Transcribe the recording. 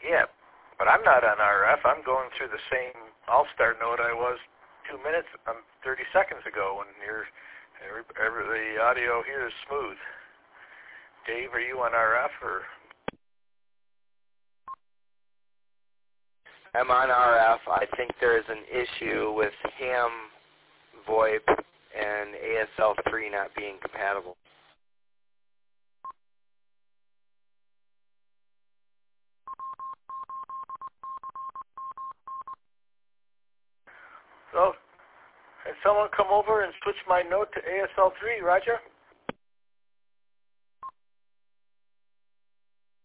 Yeah, but I'm not on RF. I'm going through the same All-Star node I was 2 minutes, 30 seconds ago when the audio here is smooth. Dave, are you on RF or? I'm on RF. I think there is an issue with ham VoIP and ASL3 not being compatible. So, can someone come over and switch my node to ASL3, Roger?